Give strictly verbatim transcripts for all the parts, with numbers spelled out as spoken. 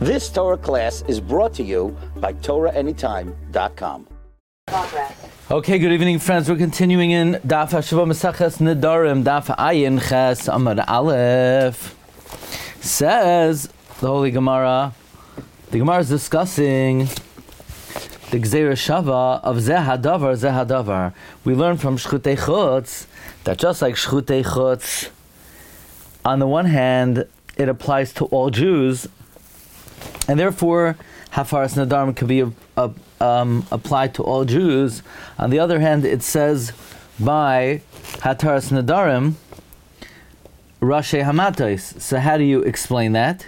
This Torah class is brought to you by Torah Anytime dot com. Okay, good evening, friends. We're continuing in Daf HaShavua Maseches Nedarim, Daf Ayin Ches Amud Aleph. Says the Holy Gemara, the Gemara is discussing the Gzeira Shava of Zeh Hadavar, Zeh Hadavar. We learn from Shchutei Chutz that just like Shchutei Chutz, on the one hand, it applies to all Jews, and therefore Hafaras Nedarim could be a, a, um, applied to all Jews. On the other hand, it says by Hataras Nedarim, Rashi Hamatos. So how do you explain that?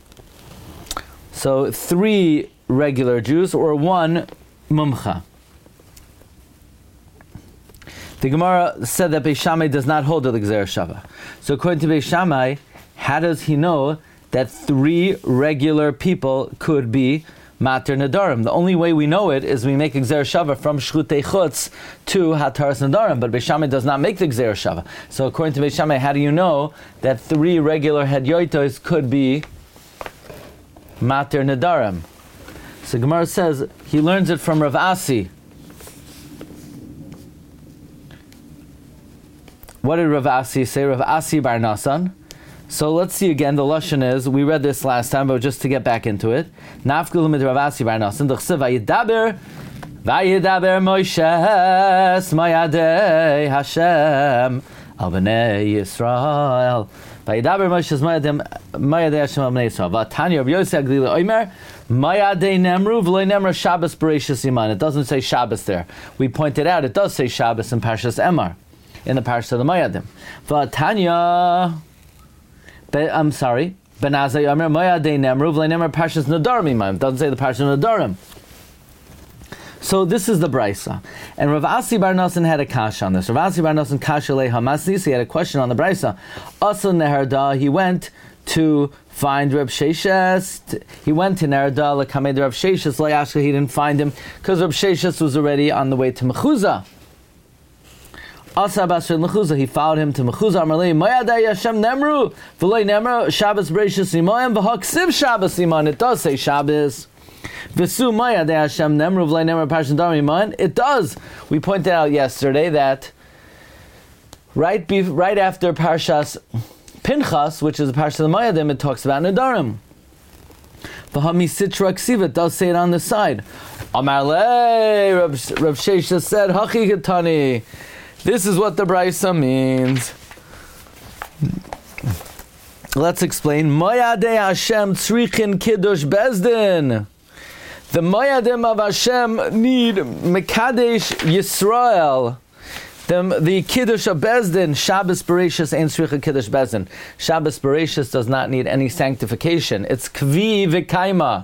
So three regular Jews or one Mumcha. The Gemara said that Beis Shammai does not hold to the Gzeira Shava. So according to Beis Shammai, how does he know that three regular people could be Mater Nedarim? The only way we know it is we make a Gzeira Shava from Shchutei Chutz to Hataras Nedarim, but Beis Shammai does not make the Gzeira Shava. So according to Beis Shammai, how do you know that three regular Hedyotos could be Mater Nedarim? So Gemara says he learns it from Rav Asi. What did Rav Asi say? Rav Asi Bar Nasan. So let's see again. The lashon is, we read this last time, but just to get back into it. Nafkul mit Rav Asi Bar Nasan. D'chsev vayidaber, vayidaber Moshe mayadei Hashem al bnei Yisrael. Vayidaber Moshe mayadei Hashem al bnei Yisrael. Vatanya Rav Yosef Agdila Omer mayadei Nemru v'lo Nemra Shabbos Bereishis Iman. It doesn't say Shabbos there. We pointed out it does say Shabbos in Parshas Emor, in the Parsha of the Mayadim. Vatanya. Be, I'm sorry. Benazai Yomer Moyadei Nemru v'lo Nemra Parshas Nedarim Iman. It doesn't say the Parsha of Nedarim. So this is the Brisa. And Rav Asi Bar Nasan had a kasha on this. Rav Asi Bar Nasan kasha lei hamasnis. He had a question on the Brisa. Asa Neherda. He went to find Reb Sheshes. He went to Neherda l'kamed Reb Sheshes. Layashka. He didn't find him because Reb Sheshes was already on the way to Mechuzah. He followed him to Mechuzah. Amarlei Mayadei Hashem Nemru v'lei Nemru Shabbos Bereishis Imayim v'haksiv Shabbos Iman. It does say Shabbos. V'su Mayadei Hashem Nemru v'lei Nemru Parshas Nedarim Iman. It does. We pointed out yesterday that right be, right after Parshas Pinchas, which is the Parsha of the Mayadim, it talks about Nedarim. V'hami Sitra Ksiva. It does say it on the side. Amarlei Rav Sheshes said Hachi Ketani. This is what the Brisa means. Let's explain. Moyadei Hashem tzrichin kiddush bezdin. The Moyadim of Hashem need Mekadesh Yisrael. The, the Kiddush of Bezdin, Shabbos Bereishis ain't tzrichin kiddush bezdin. Shabbos Bereishis does not need any sanctification. It's kvi v'kaima.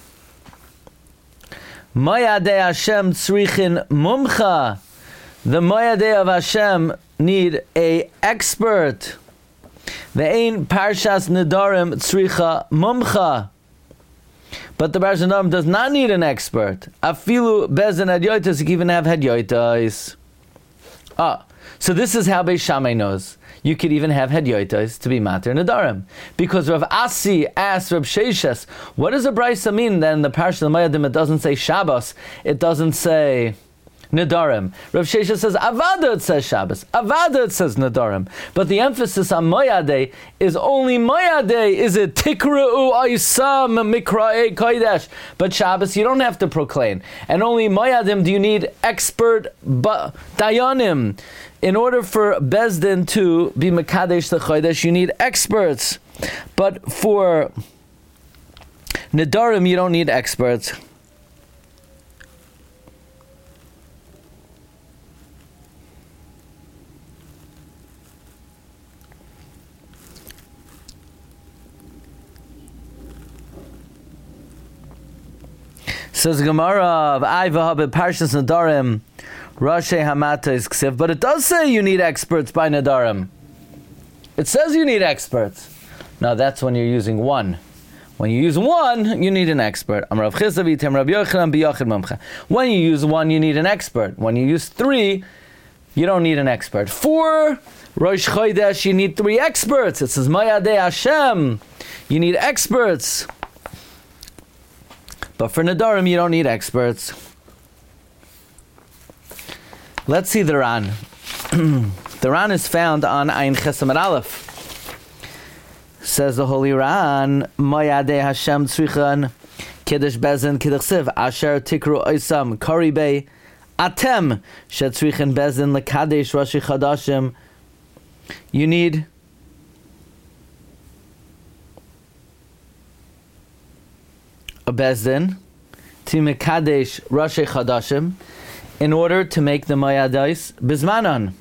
Moyadei Hashem tzrichin mumcha. The Moyadei of Hashem need a expert. The Ein Parshas Nedarim Tzricha Mumcha. But the Parshas Nedarim does not need an expert. Afilu Bezdin Hedyotos, you can even have Hedyotos. Ah, so this is how Beis Shammai knows. You could even have Hedyotos to be Mater Nedarim. Because Rav Asi asked Rav Sheshes, what does a Brisa mean then in the Parshas of the Mayadim? It doesn't say Shabbos. It doesn't say Nedarim. Rav Sheshes says Avada, it says Shabbos. Avada, it says Nedarim. But the emphasis on Moyadei is only Moyadei. Is it Tikra'u Aisam Mikra'e Kodesh? But Shabbos you don't have to proclaim. And only Moyadim do you need expert ba- Dayanim. In order for Bezdin to be Mekadesh the Kodesh, you need experts. But for Nedarim you don't need experts. Says Gemara of Ayvah Parshas Nedarim, Rashi Hamatos Ksiv, but it does say you need experts by Nedarim. It says you need experts. Now that's when you're using one. When you use one, you need an expert. When you use one, you need an expert. When you use three, you don't need an expert. Four, Rosh Chodesh, you need three experts. It says Mayadei Hashem. You need experts. But for Nedarim, you don't need experts. Let's see the Ran. The Ran is found on Ayin Chesed Aleph. Says the Holy Ran, Moyadei Hashem Tzrichan Kiddush Bezin Kiddush Siv Asher Tikru Oisam Koribei Atem Shetzrichan Bezin Lekadesh Rashi Chadashim. You need a Bezdin to Mekadesh Rashi Chadashim in order to make the Mayadais Bizmanan.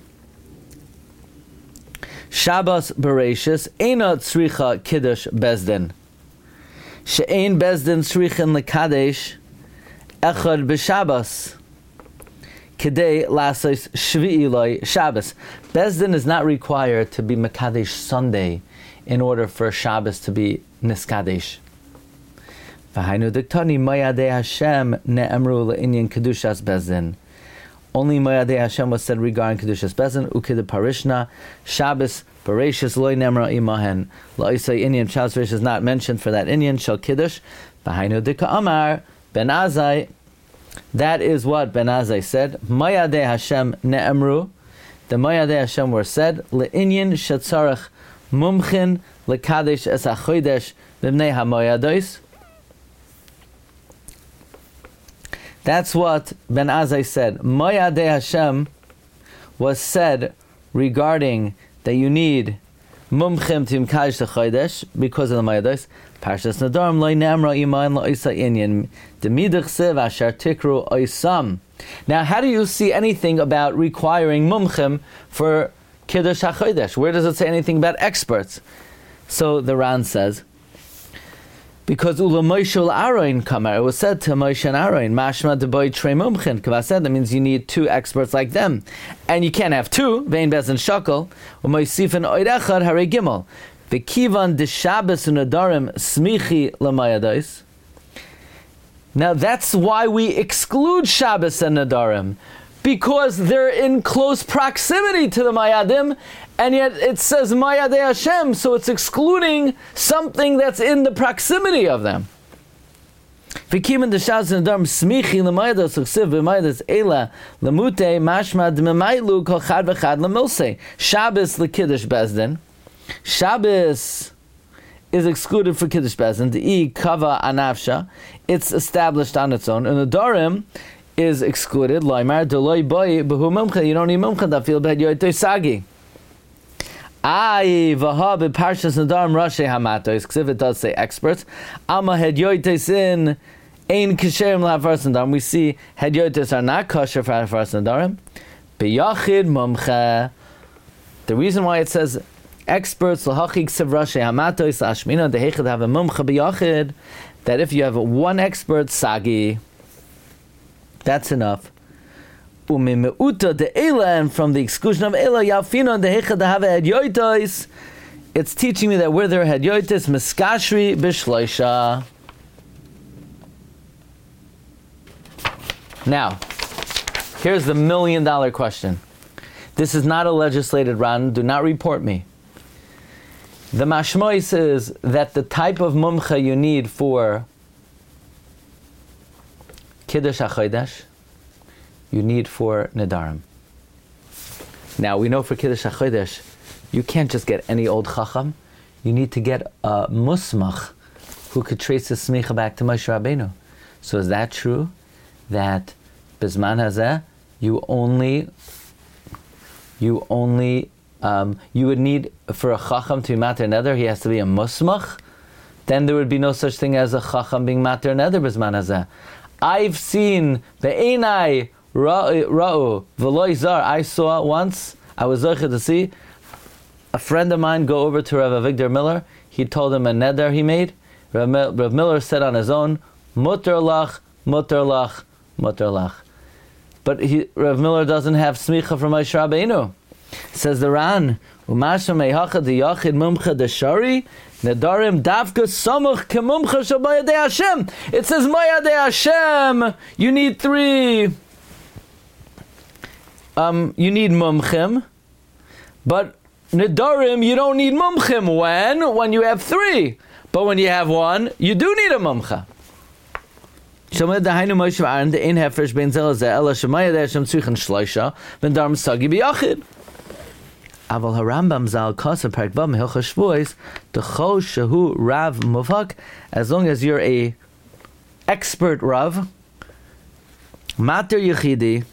Shabbos Bereshis Eina Tzricha Kiddush Bezdin She'ein Bezdin Tzrichin Lekadesh Echad B'Shabbos Kedei Lasos Shvi'i Loi Shabbos. Bezdin is not required to be Mekadesh Sunday in order for Shabbos to be Niskadesh. V'hainu diktani Mayadei Hashem ne'emru le'inyan Kedushas Bezdin. Only Mayadei Hashem was said regarding Kedushas Bezdin. Ukid Parishna Shabbos Bereshis Loi Nemra Imahen. La'isay Inyan Shabbos Bereshis is not mentioned for that Inyan Shal Kiddush. V'hainu dika Amar Ben Azai. That is what Ben Azai said. Mayadei Hashem ne'emru. The Mayadei Hashem were said le'inyan shetzarach mumchin lekadesh es hachodesh b'mnei hamoyados. That's what Ben Azai said. Mayadei Hashem was said regarding that you need mumchim to imkadesh the chodesh because of the Mayados. Parshas Nedarim loy nemra iman lo'isa inyan demidach siv asher tikru oisam. Now, how do you see anything about requiring mumchim for kiddush hachodesh? Where does it say anything about experts? So the Ran says, because Ula Moshe Aaron Kamar, it was said to Moshe and Aaron, Mashma deboy trei mumchin. Kava said that means you need two experts like them, and you can't have two. Vein bezin shakel u'moisifin oid echad harei gimel. V'kivan deshabes u'nadarim smichi l'mayadais. Now that's why we exclude Shabbos and Nadarim, because they're in close proximity to the Mayadim, and yet it says Mayadei Hashem, so it's excluding something that's in the proximity of them. V'kiman d'Shabbos and Nadarim smichi l'mayados u'ksiv v'mayados eila l'mute mashma d'memaylu kol chad v'chad l'milsei. Shabbos l'kiddush bezdin. Shabbos is excluded for Kiddush Bezdin. The E kava anavsha, it's established on its own. And the Darim is excluded. Loimar deloi boy behu mumcha. You don't need mumcha that feel bad. You're sagi. Ay vaha beparshas Nadarim rashi hamatos. Because if it does say experts, Alma had yoites in ein kisherim la'afaras Nadarim. We see had yoites are not kosher for afaras Nadarim. Beyachid mumcha. The reason why it says experts lahachik sevrashi hamatos ashmina dehechad have a mumcha biyachid, that if you have one expert sagi, that's enough. Umimeuta de ela, and from the exclusion of ela yalfina dehechad have hedyotos, it's teaching me that where there are hedyotos miskashri bishloisha. Now, here's the million dollar question. This is not a legislated Ran. Do not report me. The mashmois is that the type of mumcha you need for Kiddush HaChodesh, you need for Nedarim. Now, we know for Kiddush HaChodesh, you can't just get any old chacham. You need to get a musmach who could trace the smicha back to Moshe Rabbeinu. So is that true? That Bizman Hazeh, you only, you only, Um, you would need, for a chacham to be mater neder, he has to be a musmach. Then there would be no such thing as a chacham being mater neder b'zman hazeh. I've seen be'enai ra'u v'loi zar. I saw once, I was zoche to see a friend of mine go over to Rav Avigdor Miller. He told him a neder he made. Rav, Rav Miller said on his own, muter lach, muter lach, muter lach. But he, Rav Miller doesn't have smicha from Moshe Rabbeinu. Says the Ran, Umasha meihacha de yachid mumcha de shari, nedarim davka samuch ke mumcha shel Mayadei Hashem. It says Mayadei Hashem. You need three. Um, you need mumchim, but nedarim you don't need mumchim. When? When you have three. But when you have one, you do need a mumcha. Shomad dahainu Moshe v'Aaron de'ein hefresh bein zel lezeh ela shemaya deh Hashem tzrichen shloisha v'ndarim sagi b'yachid. Aval harambam zal kasa parak vav mehilchos shvuos decho shehu rav muvhak. As long as you're a expert rav, mater yechidi,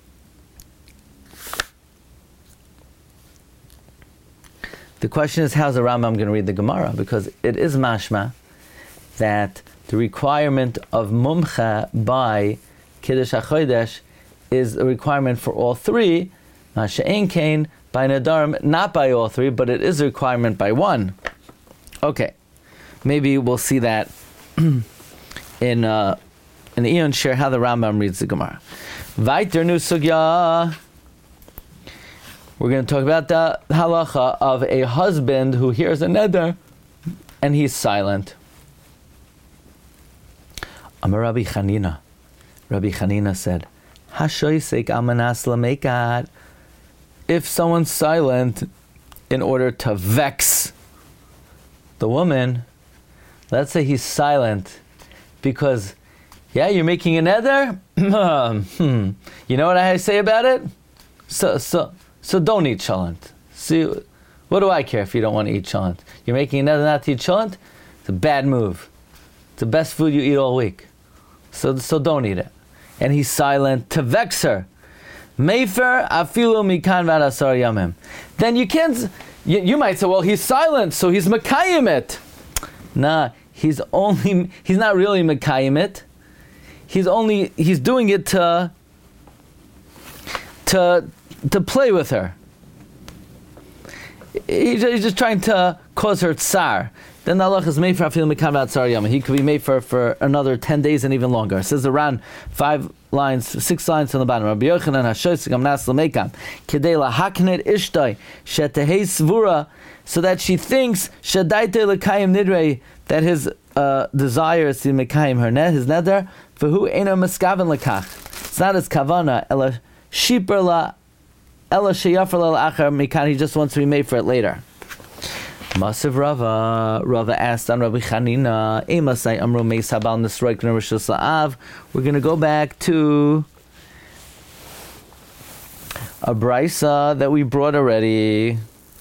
the question is, how's the Rambam going to read the Gemara? Because it is mashma that the requirement of mumcha by Kiddush HaChodesh is a requirement for all three. Masha'en kain by Nadarim, not by all three, but it is a requirement by one. Okay, maybe we'll see that in uh, in the Eon Share how the Rambam reads the Gemara. Vaiter nu sugya. We're going to talk about the halacha of a husband who hears a neder and he's silent. Amar Rabbi Chanina. Rabbi Chanina said, Hashoisek amanas lamekat. If someone's silent in order to vex the woman, let's say he's silent because, yeah, you're making a neder? hmm. You know what I say about it? So, so, so don't eat cholent. See, what do I care if you don't want to eat cholent? You're making a neder not to eat cholent? It's a bad move. It's the best food you eat all week. So, so don't eat it. And he's silent to vex her. Mefer afilu mikan vad asar yamim. Then you can't. You, you might say, well, he's silent, so he's mekayim it. Nah, he's only. He's not really mekayim it. He's only. He's doing it to. To to play with her. He's, he's just trying to cause her tsar. Then the halach is made for afilu mikan vad asar yamim. He could be made for for another ten days and even longer. It says around five lines, six lines on the bottom. Rabbi Yochanan hashoisik amnas l'mekan kedei lahaknet ishtay shetehei svura, so that she thinks shadaite l'kayim nidrei, that his uh, desire is to mekayim her net, his neder, for who ena miskaven lekach. It's not his kavana ela shiper la ela sheyafer la achar mekan. He just wants to be made for it later. Masiv Rava, Rava asked on Rabbi Chanina, Emasai Amro Meis Habal Nisroik Nerishus La'av. We're going to go back to a brisa that we brought already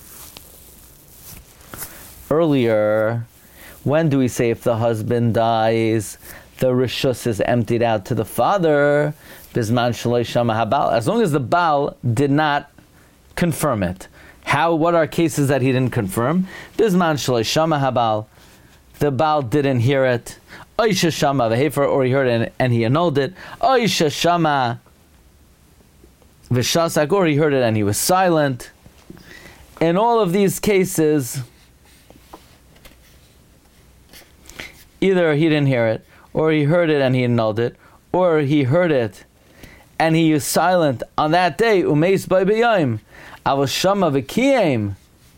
earlier. When do we say if the husband dies, the rishus is emptied out to the father? Bisman Shaloi Shama Habal. As long as the Baal did not confirm it. How? What are cases that he didn't confirm? Bisman Shaloi Shama Habal. The Baal didn't hear it. Oisha Shama v'hefer, or he heard it and, and he annulled it. Oisha Shama v'shasak, or he heard it and he was silent. In all of these cases, either he didn't hear it, or he heard it and he annulled it, or he heard it and he was silent on that day. Umeis by b'yayim. Avashama v'kiyim.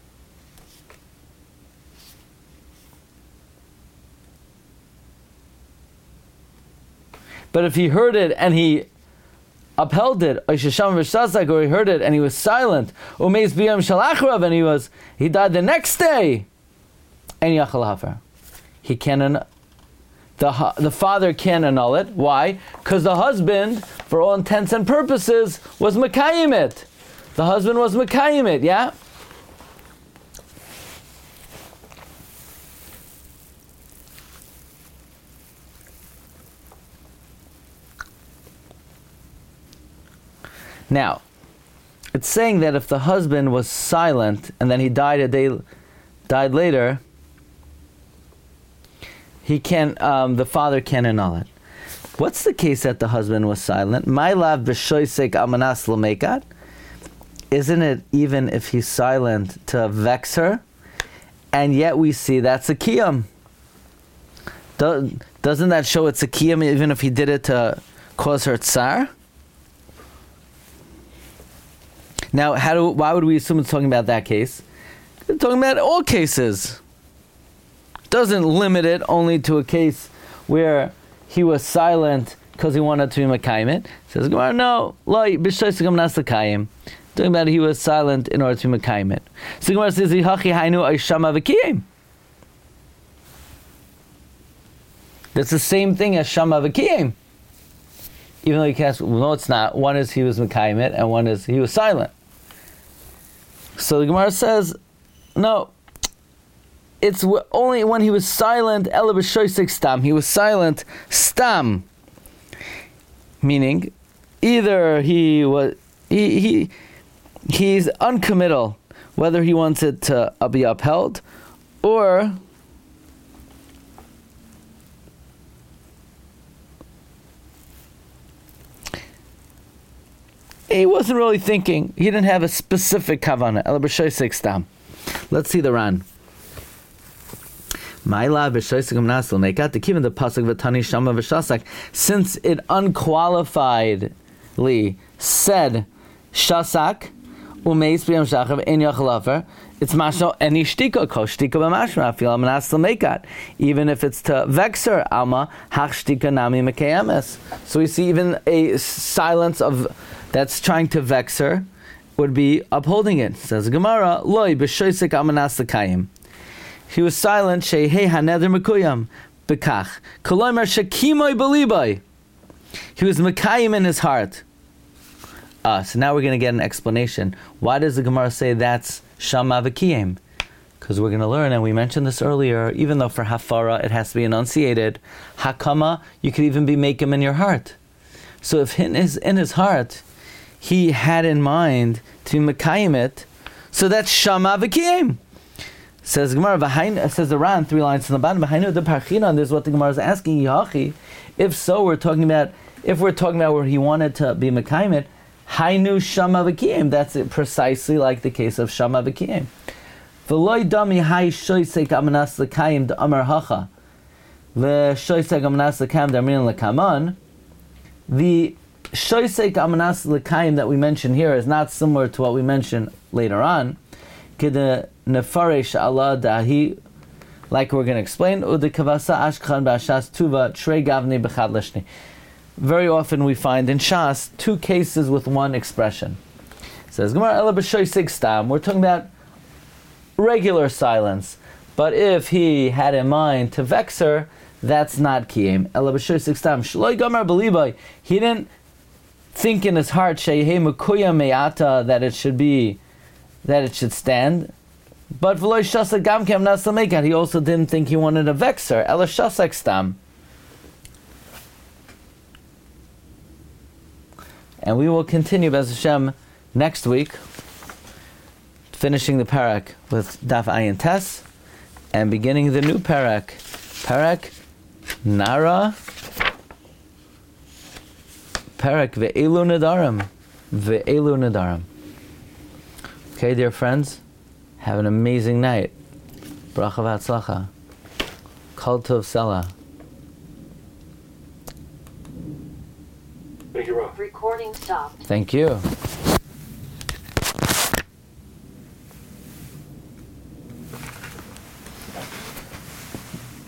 But if he heard it and he upheld it, or he heard it and he was silent, umeis b'yayim shalachrav, and he was he died the next day, and yachal hafer, he can the the father can annul it. Why? Because the husband, for all intents and purposes, was mekayim it. The husband was mekayim it, yeah? Now, it's saying that if the husband was silent and then he died a day, died later, he can, um, the father can annul it. What's the case that the husband was silent? My lav b'shoisek amanas l'mekat. Isn't it even if he's silent to vex her? And yet we see that's a kiyam. Do, doesn't that show it's a kiyam even if he did it to cause her tsar? Now, how do? Why would we assume it's talking about that case? It's talking about all cases. Doesn't limit it only to a case where he was silent because he wanted to be mekayim it. Says Gemara, no, lo b'shoisek amanas l'kayim. Talking about he was silent in order to mekayim it. So Gemara says, "Hachi hainu oishama v'kiyim." That's the same thing as Shama V'Kiyim. Even though you can ask, well, no, it's not. One is he was Mekayim it, and one is he was silent. So the Gemara says, no, it's w- only when he was silent, Ela b'shoisek stam. He was silent, stam. Meaning, either he was, he, he he's uncommittal, whether he wants it to uh, be upheld, or he wasn't really thinking. He didn't have a specific kavanah. Ela b'shoisek stam. Let's see the Ran. Ma'ila b'shoisek amnas l'meikat. The kivan the pasuk v'tani shama v'shasak. Since it unqualifiedly said shasak umeis b'yam shachav en yachalafer, it's mashno any shtika ko shtika b'mashma afil amnas l'meikat. Even if it's to vexer alma hach shtika nami mekeyemes. So we see even a silence of that's trying to vex her would be upholding it. Says Gemara, loy b'shoisek amanas l'kayim. He was silent, shehei haneder mekuyam, bekach. Koloimer shekimoy beliboy. He was mekayim in his heart. Ah, so now we're going to get an explanation. Why does the Gemara say that's shama v'kiyim? Because we're going to learn, and we mentioned this earlier, even though for hafara it has to be enunciated, hakama, you could even be makim in your heart. So if in his, in his heart, he had in mind to mekayim it, so that's shama v'kiyim. Says Gemara, v'hain, says the Ran, three lines from the bottom, v'hainu de parchina, this is what the Gemara is asking, yachi. If so, we're talking about, if we're talking about where he wanted to be mekayim it, hainu shama v'kiyim, that's it, precisely like the case of shama v'kiyim. V'loi dami hai shoysek amanas l'kayim de amar hacha, v'shoysek amanas l'kayim de amrin l'kaman. The shoysek amanas l'kayim that we mention here is not similar to what we mentioned later on. Kede nefaresh Allah dahi, like we're going to explain. Ude kavasa ashkhan ba'ashas tuva trei gavni b'chad leshni. Very often we find in Shas two cases with one expression. It says Gemara ela b'shoysek stam. We're talking about regular silence, but if he had in mind to vex her, that's not kiyim. Ela b'shoysek stam. Shloi gamar b'libay. He didn't think in his heart sheyhei mekuya me'ata that it should be, that it should stand. But v'loi shasak gam kem nas l'meikat. He also didn't think he wanted to vex her. Ela shasak stam. And we will continue B'ez Hashem next week, finishing the parak with Daf Ayin Tes, and beginning the new parak, parak Nara, parak Ve'elu Nadarim, Ve'elu Nadarim. Okay, dear friends, have an amazing night. Bracha v'atzlacha. Kol tov Selah. Thank you, Rob. Recording stopped. Thank you.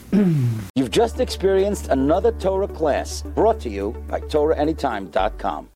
You've just experienced another Torah class brought to you by Torah Anytime dot com.